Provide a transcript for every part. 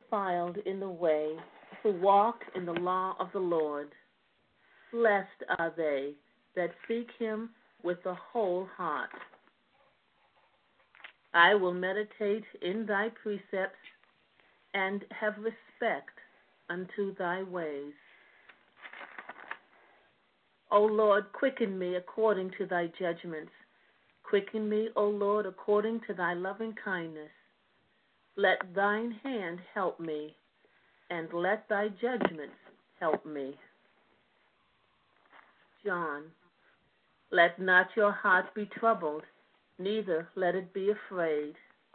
undefiled in the way, who walk in the law of the Lord. Blessed are they that seek him with the whole heart. I will meditate in thy precepts and have respect unto thy ways. O Lord, quicken me according to thy judgments. Quicken me, O Lord, according to thy loving kindness. Let thine hand help me, and let thy judgments help me. John, let not your heart be troubled, neither let it be afraid.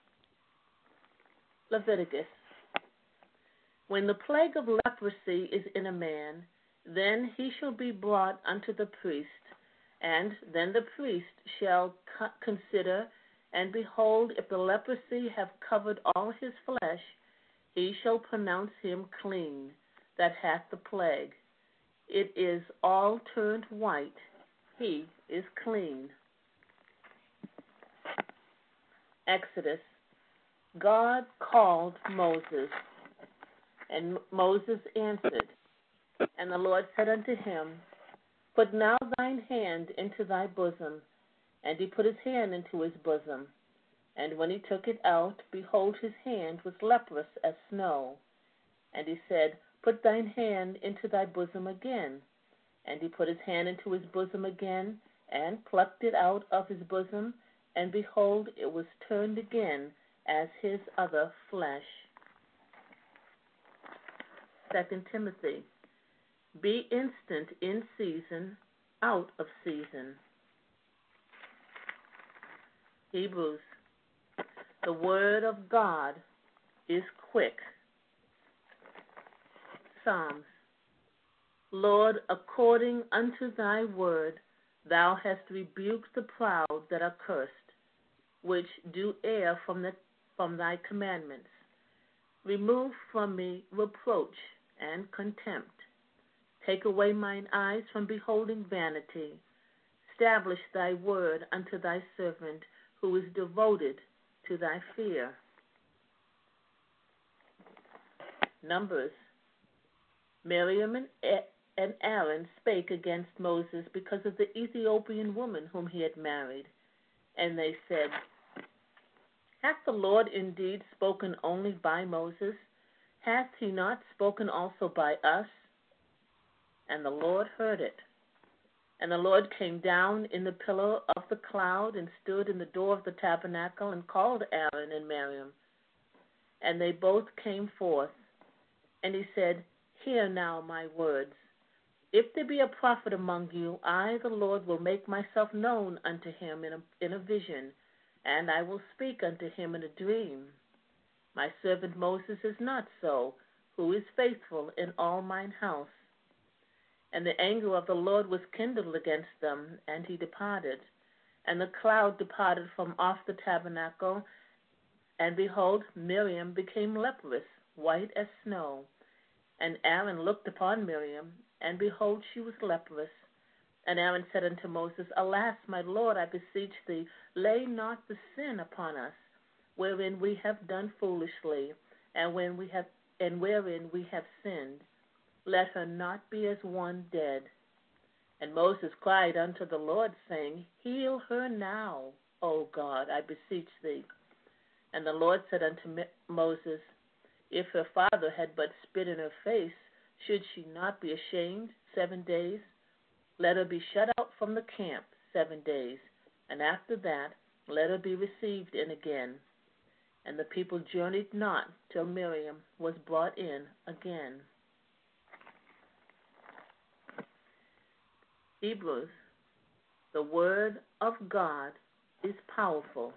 Leviticus. When the plague of leprosy is in a man, then he shall be brought unto the priest, and then the priest shall consider, and behold, if the leprosy have covered all his flesh, he shall pronounce him clean that hath the plague. It is all turned white, he is clean. Exodus. God called Moses, and Moses answered, and the Lord said unto him, Put now thine hand into thy bosom. And he put his hand into his bosom. And when he took it out, behold, his hand was leprous as snow. And he said, Put thine hand into thy bosom again. And he put his hand into his bosom again, and plucked it out of his bosom, and behold, it was turned again as his other flesh. 2 Timothy. Be instant in season, out of season. Hebrews. The word of God is quick. Psalms. Lord, according unto thy word, thou hast rebuked the proud that are cursed, which do err from thy commandments. Remove from me reproach and contempt. Take away mine eyes from beholding vanity. Establish thy word unto thy servant, who is devoted to thy fear. Numbers. Miriam and Aaron spake against Moses because of the Ethiopian woman whom he had married. And they said, Hath the Lord indeed spoken only by Moses? Hath he not spoken also by us? And the Lord heard it. And the Lord came down in the pillar of the cloud and stood in the door of the tabernacle and called Aaron and Miriam. And they both came forth. And he said, Hear now my words. If there be a prophet among you, I, the Lord, will make myself known unto him in a vision, and I will speak unto him in a dream. My servant Moses is not so, who is faithful in all mine house. And the anger of the Lord was kindled against them, and he departed. And the cloud departed from off the tabernacle, and behold, Miriam became leprous, white as snow. And Aaron looked upon Miriam, and behold, she was leprous. And Aaron said unto Moses, Alas, my Lord, I beseech thee, lay not the sin upon us, wherein we have done foolishly, and wherein we have sinned. Let her not be as one dead. And Moses cried unto the Lord, saying, Heal her now, O God, I beseech thee. And the Lord said unto Moses, If her father had but spit in her face, should she not be ashamed 7 days? Let her be shut out from the camp 7 days, and after that let her be received in again. And the people journeyed not till Miriam was brought in again. Hebrews. The word of God is powerful.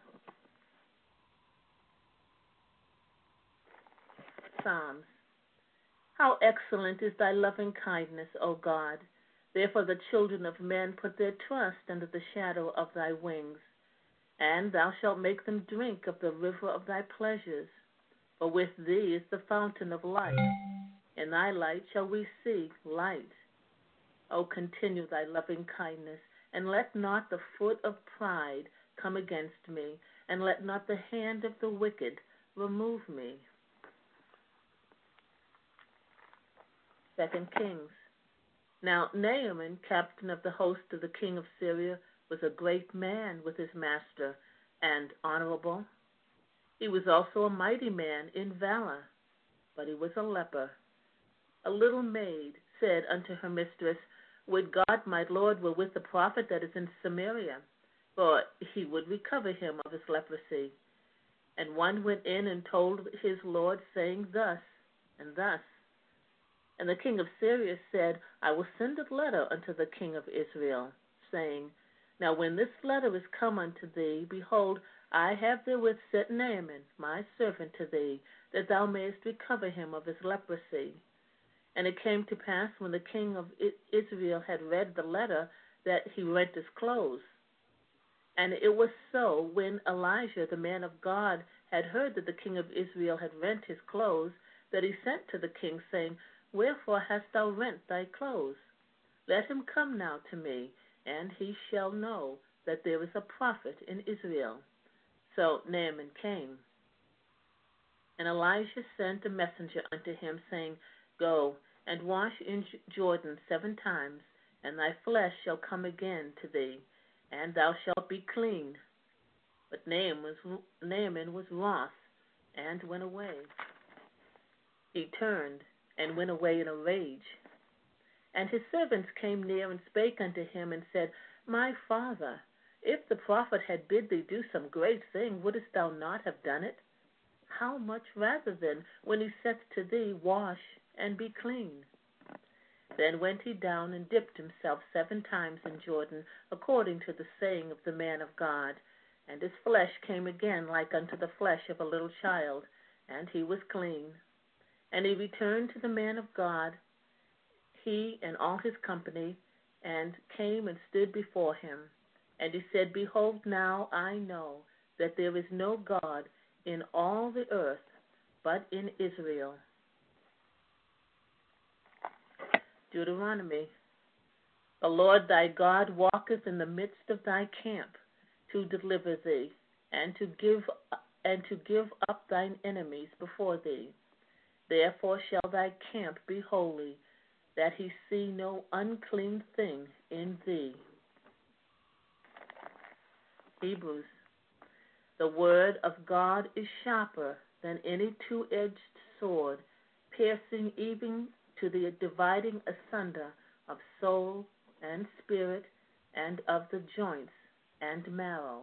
Psalms. How excellent is thy loving kindness, O God! Therefore the children of men put their trust under the shadow of thy wings. And thou shalt make them drink of the river of thy pleasures. For with thee is the fountain of life. In thy light shall we see light. O continue thy loving kindness, and let not the foot of pride come against me, and let not the hand of the wicked remove me. 2 Kings. Now Naaman, captain of the host of the king of Syria, was a great man with his master and honorable. He was also a mighty man in valor, but he was a leper. A little maid said unto her mistress, Would God my Lord were with the prophet that is in Samaria, for he would recover him of his leprosy. And one went in and told his Lord, saying thus and thus. And the king of Syria said, I will send a letter unto the king of Israel, saying, Now when this letter is come unto thee, behold, I have therewith sent Naaman, my servant, to thee, that thou mayest recover him of his leprosy. And it came to pass, when the king of Israel had read the letter, that he rent his clothes. And it was so, when Elijah, the man of God, had heard that the king of Israel had rent his clothes, that he sent to the king, saying, Wherefore hast thou rent thy clothes? Let him come now to me, and he shall know that there is a prophet in Israel. So Naaman came. And Elijah sent a messenger unto him, saying, Go and wash in Jordan 7 times, and thy flesh shall come again to thee, and thou shalt be clean. But Naaman was wroth, and went away. He turned and went away in a rage. And his servants came near and spake unto him, and said, My father, if the prophet had bid thee do some great thing, wouldest thou not have done it? How much rather then, when he saith to thee, Wash and be clean? Then went he down and dipped himself 7 times in Jordan, according to the saying of the man of God. And his flesh came again like unto the flesh of a little child, and he was clean. And he returned to the man of God, he and all his company, and came and stood before him. And he said, Behold, now I know that there is no God in all the earth but in Israel. Deuteronomy. The Lord thy God walketh in the midst of thy camp to deliver thee, and to give up thine enemies before thee. Therefore shall thy camp be holy, that he see no unclean thing in thee. Hebrews. The word of God is sharper than any two-edged sword, piercing even to the dividing asunder of soul and spirit, and of the joints and marrow.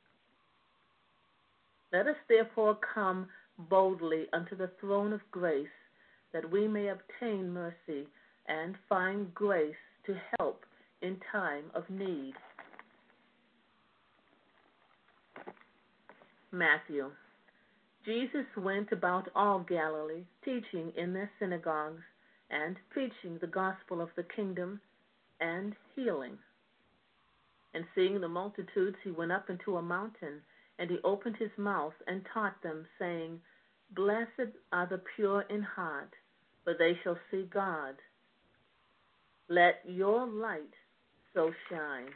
Let us therefore come boldly unto the throne of grace, that we may obtain mercy and find grace to help in time of need. Matthew. Jesus went about all Galilee, teaching in their synagogues, and preaching the gospel of the kingdom, and healing. And seeing the multitudes, he went up into a mountain, and he opened his mouth and taught them, saying, Blessed are the pure in heart, for they shall see God. Let your light so shine.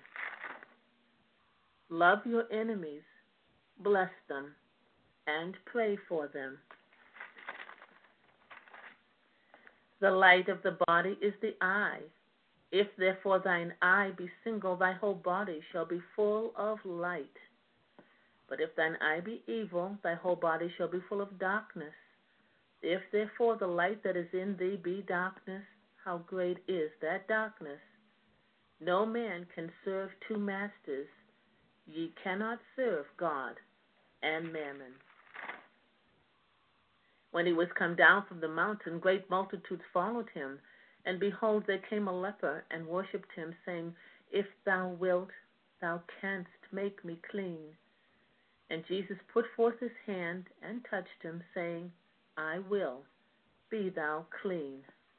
Love your enemies, bless them, and pray for them. The light of the body is the eye. If therefore thine eye be single, thy whole body shall be full of light. But if thine eye be evil, thy whole body shall be full of darkness. If therefore the light that is in thee be darkness, how great is that darkness? No man can serve 2 masters. Ye cannot serve God and mammon. When he was come down from the mountain, great multitudes followed him. And behold, there came a leper, and worshipped him, saying, If thou wilt, thou canst make me clean. And Jesus put forth his hand, and touched him, saying, I will, be thou clean.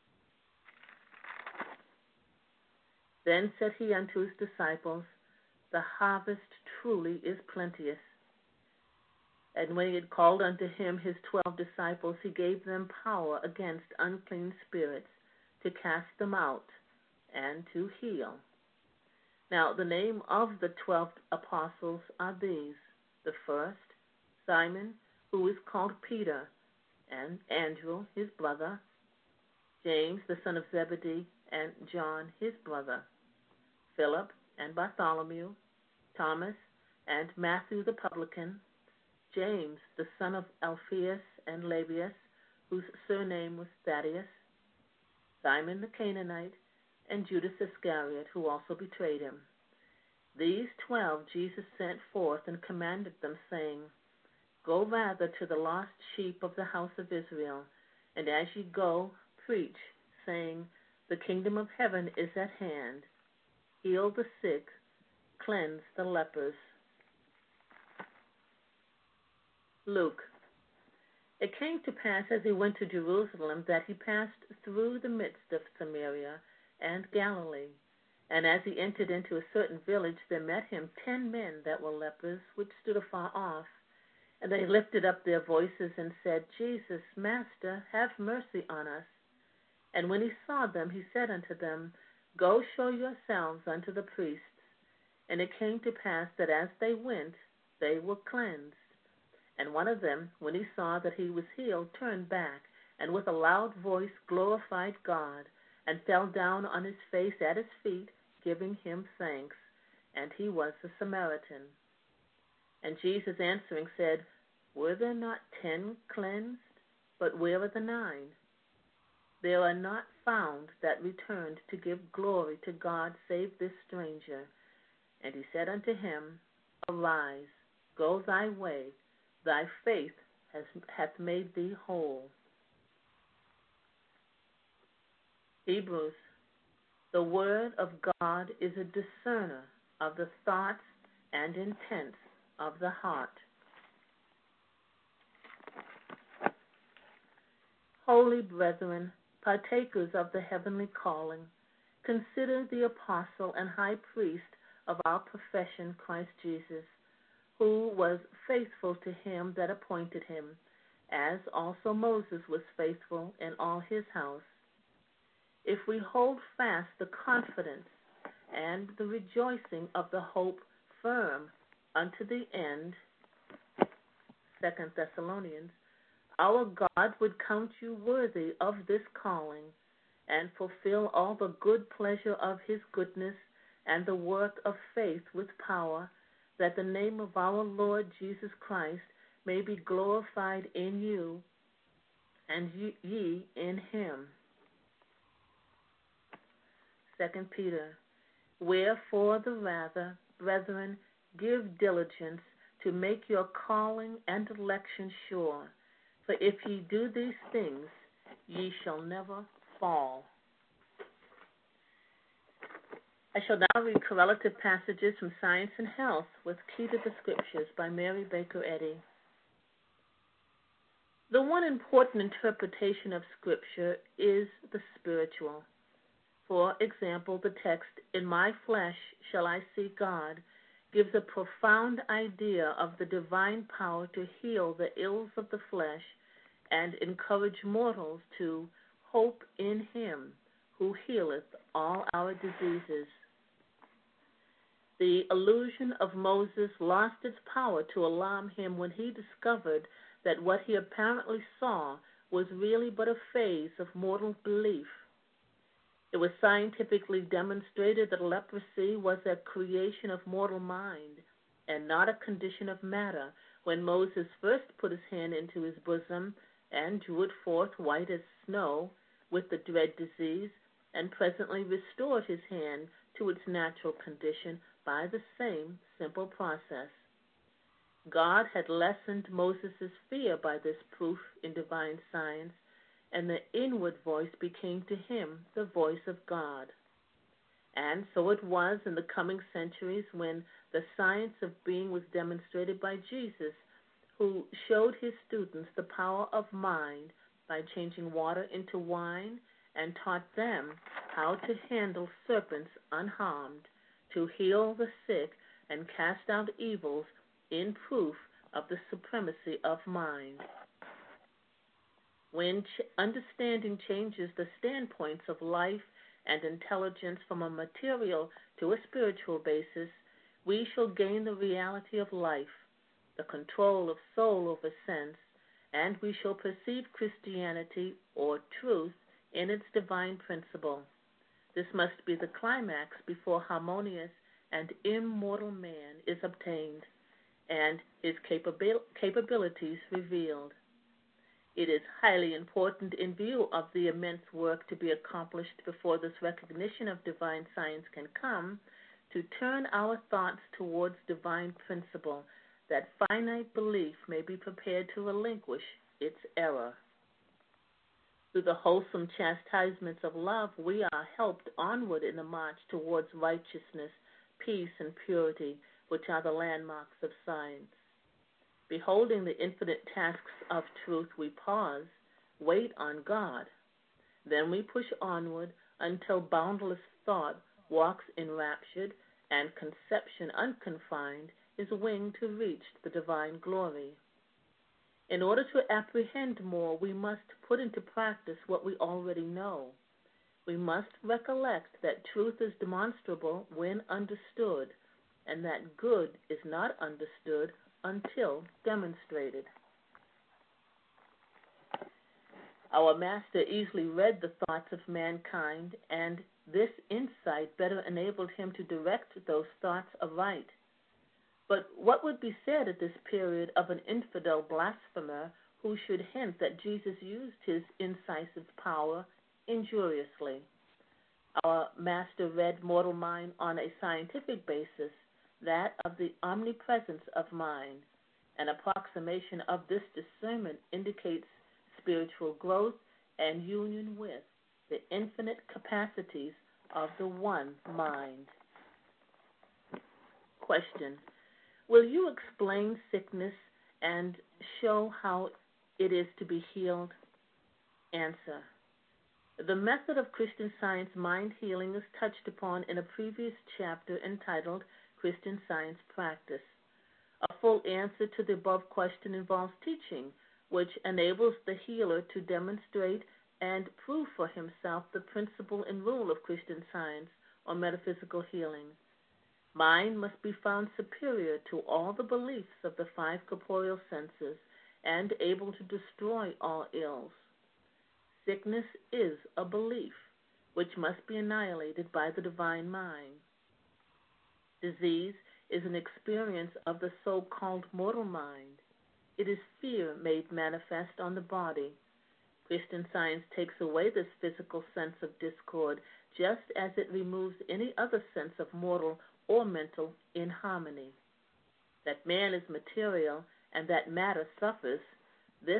Then said he unto his disciples, The harvest truly is plenteous. And when he had called unto him his 12 disciples, he gave them power against unclean spirits, to cast them out, and to heal. Now the name of the 12 apostles are these: the first, Simon, who is called Peter, and Andrew his brother, James, the son of Zebedee, and John, his brother, Philip and Bartholomew, Thomas and Matthew the publican, James, the son of Alphaeus and Lebbaeus, whose surname was Thaddeus, Simon the Canaanite, and Judas Iscariot, who also betrayed him. These 12 Jesus sent forth and commanded them, saying, Go rather to the lost sheep of the house of Israel, and as ye go, preach, saying, The kingdom of heaven is at hand. Heal the sick, cleanse the lepers. Luke. It came to pass as he went to Jerusalem that he passed through the midst of Samaria and Galilee. And as he entered into a certain village, there met him 10 men that were lepers, which stood afar off. And they lifted up their voices and said, Jesus, Master, have mercy on us. And when he saw them, he said unto them, Go show yourselves unto the priests. And it came to pass that as they went, they were cleansed. And one of them, when he saw that he was healed, turned back, and with a loud voice glorified God, and fell down on his face at his feet, giving him thanks. And he was a Samaritan. And Jesus answering said, Were there not 10 cleansed? But where are the 9? There are not found that returned to give glory to God save this stranger. And he said unto him, Arise, go thy way, thy faith hath made thee whole. Hebrews. The word of God is a discerner of the thoughts and intents of the heart. Holy brethren, partakers of the heavenly calling, consider the apostle and high priest of our profession, Christ Jesus, who was faithful to him that appointed him, as also Moses was faithful in all his house. If we hold fast the confidence and the rejoicing of the hope firm unto the end, 2 Thessalonians, our God would count you worthy of this calling, and fulfill all the good pleasure of his goodness and the work of faith with power, that the name of our Lord Jesus Christ may be glorified in you, and ye in him. 2 Peter. Wherefore the rather, brethren, give diligence to make your calling and election sure. For if ye do these things, ye shall never fall. I shall now read correlative passages from Science and Health with Key to the Scriptures by Mary Baker Eddy. The one important interpretation of Scripture is the spiritual. For example, the text, In my flesh shall I see God, gives a profound idea of the divine power to heal the ills of the flesh and encourage mortals to hope in him who healeth all our diseases. The illusion of Moses lost its power to alarm him when he discovered that what he apparently saw was really but a phase of mortal belief. It was scientifically demonstrated that leprosy was a creation of mortal mind and not a condition of matter when Moses first put his hand into his bosom and drew it forth white as snow with the dread disease, and presently restored his hand to its natural condition by the same simple process. God had lessened Moses' fear by this proof in divine science, and the inward voice became to him the voice of God. And so it was in the coming centuries when the science of being was demonstrated by Jesus, who showed his students the power of mind by changing water into wine and taught them how to handle serpents unharmed, to heal the sick and cast out evils in proof of the supremacy of mind. When understanding changes the standpoints of life and intelligence from a material to a spiritual basis, we shall gain the reality of life, the control of soul over sense, and we shall perceive Christianity, or truth, in its divine principle. This must be the climax before harmonious and immortal man is obtained and his capabilities revealed. It is highly important in view of the immense work to be accomplished before this recognition of divine science can come to turn our thoughts towards divine principle, that finite belief may be prepared to relinquish its error. Through the wholesome chastisements of love, we are helped onward in the march towards righteousness, peace, and purity, which are the landmarks of science. Beholding the infinite tasks of truth, we pause, wait on God. Then we push onward until boundless thought walks enraptured and conception unconfined is winged to reach the divine glory. In order to apprehend more, we must put into practice what we already know. We must recollect that truth is demonstrable when understood, and that good is not understood until demonstrated. Our Master easily read the thoughts of mankind, and this insight better enabled him to direct those thoughts aright. But what would be said at this period of an infidel blasphemer who should hint that Jesus used his incisive power injuriously? Our Master read mortal mind on a scientific basis, that of the omnipresence of mind. An approximation of this discernment indicates spiritual growth and union with the infinite capacities of the one mind. Question: will you explain sickness and show how it is to be healed? Answer: the method of Christian Science mind healing is touched upon in a previous chapter entitled Christian Science Practice. A full answer to the above question involves teaching, which enables the healer to demonstrate and prove for himself the principle and rule of Christian Science or metaphysical healing. Mind must be found superior to all the beliefs of the five corporeal senses and able to destroy all ills. Sickness is a belief which must be annihilated by the divine mind. Disease is an experience of the so-called mortal mind. It is fear made manifest on the body. Christian Science takes away this physical sense of discord, just as it removes any other sense of mortal or mental inharmony. That man is material and that matter suffers, these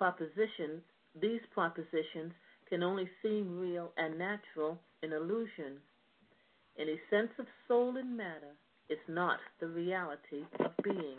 propositions can only seem real and natural in illusion. Any sense of soul in matter is not the reality of being.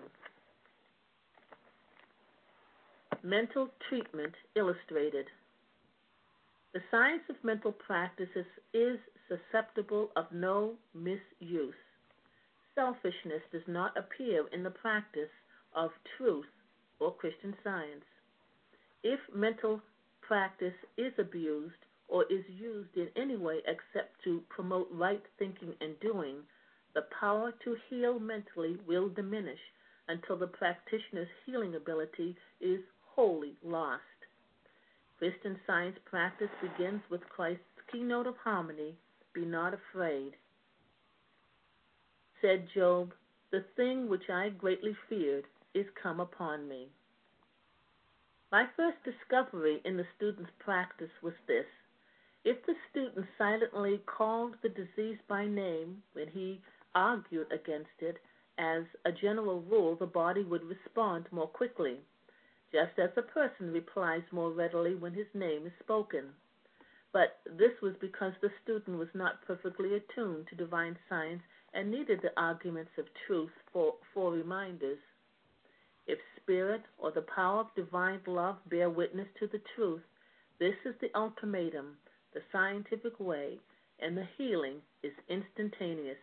Mental treatment illustrated. The science of mental practices is susceptible of no misuse. Selfishness does not appear in the practice of truth or Christian Science. If mental practice is abused or is used in any way except to promote right thinking and doing, the power to heal mentally will diminish until the practitioner's healing ability is wholly lost. Christian Science practice begins with Christ's keynote of harmony, "Be not afraid." Said Job, "The thing which I greatly feared is come upon me." My first discovery in the student's practice was this: if the student silently called the disease by name when he argued against it, as a general rule the body would respond more quickly, just as a person replies more readily when his name is spoken. But this was because the student was not perfectly attuned to divine science and needed the arguments of truth for reminders. If spirit or the power of divine love bear witness to the truth, this is the ultimatum, the scientific way, and the healing is instantaneous.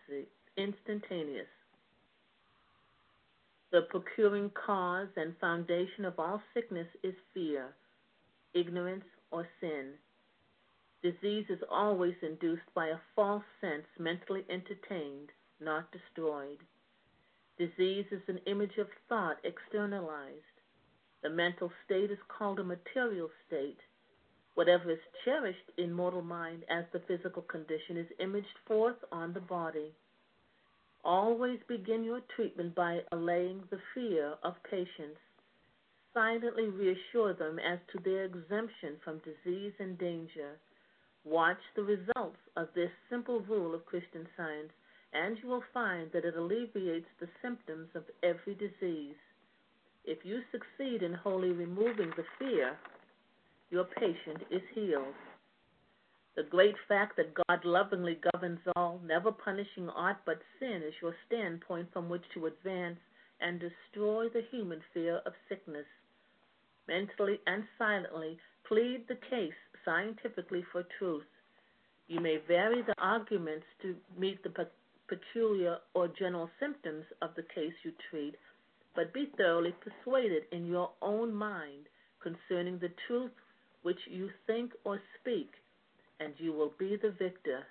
The procuring cause and foundation of all sickness is fear, ignorance, or sin. Disease is always induced by a false sense mentally entertained, not destroyed. Disease is an image of thought externalized. The mental state is called a material state. Whatever is cherished in mortal mind as the physical condition is imaged forth on the body. Always begin your treatment by allaying the fear of patients. Silently reassure them as to their exemption from disease and danger. Watch the results of this simple rule of Christian Science, and you will find that it alleviates the symptoms of every disease. If you succeed in wholly removing the fear, your patient is healed. The great fact that God lovingly governs all, never punishing aught but sin, is your standpoint from which to advance and destroy the human fear of sickness. Mentally and silently plead the case scientifically for truth. You may vary the arguments to meet the peculiar or general symptoms of the case you treat, but be thoroughly persuaded in your own mind concerning the truth which you think or speak, and you will be the victor.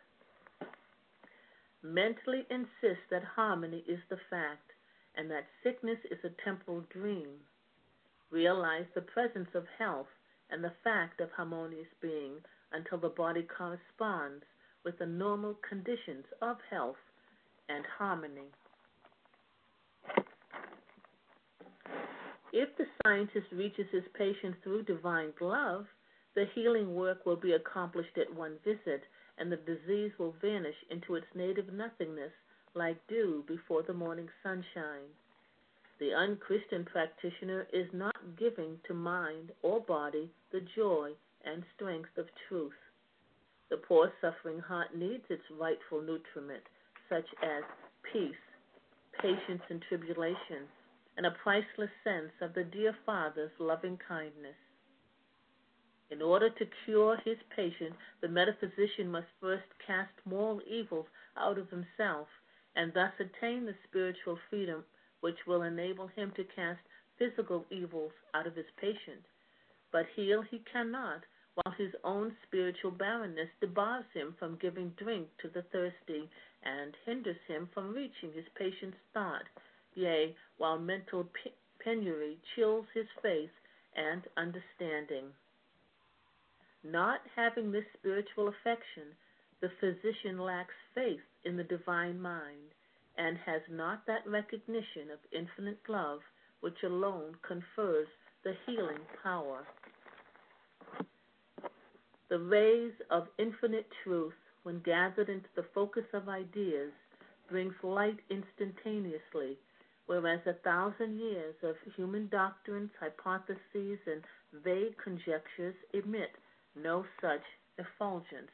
Mentally insist that harmony is the fact, and that sickness is a temporal dream. Realize the presence of health and the fact of harmonious being until the body corresponds with the normal conditions of health and harmony. If the scientist reaches his patient through divine love, the healing work will be accomplished at one visit, and the disease will vanish into its native nothingness like dew before the morning sunshine. The unchristian practitioner is not giving to mind or body the joy and strength of truth. The poor suffering heart needs its rightful nutriment, such as peace, patience in tribulation, and a priceless sense of the dear Father's loving kindness. In order to cure his patient, the metaphysician must first cast moral evils out of himself and thus attain the spiritual freedom which will enable him to cast physical evils out of his patient. But heal he cannot, while his own spiritual barrenness debars him from giving drink to the thirsty and hinders him from reaching his patient's thought, yea, while mental penury chills his faith and understanding. Not having this spiritual affection, the physician lacks faith in the divine mind and has not that recognition of infinite love which alone confers the healing power. The rays of infinite truth, when gathered into the focus of ideas, brings light instantaneously, whereas 1,000 years of human doctrines, hypotheses, and vague conjectures emit no such effulgence.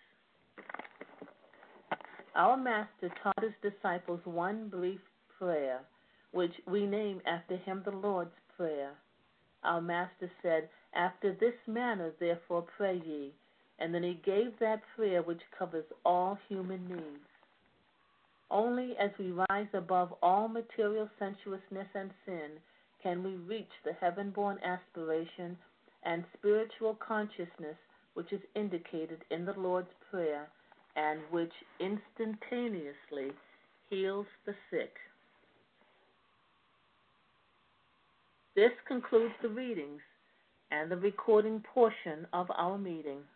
Our Master taught his disciples one brief prayer, which we name after him the Lord's Prayer. Our Master said, "After this manner, therefore, pray ye," and then he gave that prayer which covers all human needs. Only as we rise above all material sensuousness and sin can we reach the heaven-born aspiration and spiritual consciousness which is indicated in the Lord's Prayer and which instantaneously heals the sick. This concludes the readings and the recording portion of our meeting.